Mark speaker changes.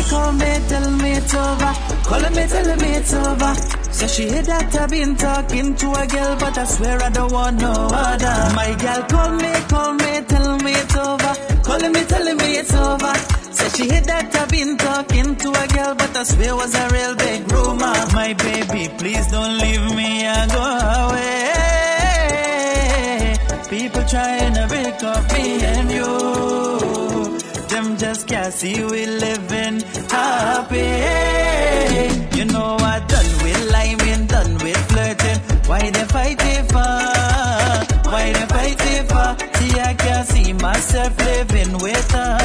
Speaker 1: call me, tell me it's over. Calling me, telling me it's over. So she heard that I've been talking to a girl, but I swear I don't want no other. My girl call me, tell me it's over. Calling me, telling me it's over. So she heard that I've been talking to a girl, but I swear was a real big rumor. My baby, please don't leave me and go away. People trying to break up me and you. Them just can't see we living happy. You know I done with liming, done with flirting. Why they fighting for? Why they fighting for? See I can't see myself living with her.